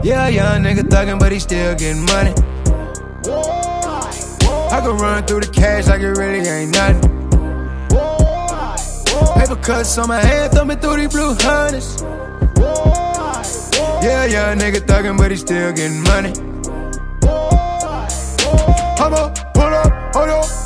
Yeah, young nigga thuggin', but he still getting money. I can run through the cash like it really ain't nothing. Paper cuts on my hand, thumbing through these blue hundreds. Yeah, young nigga thuggin', but he still getting money. Pull up, hold up.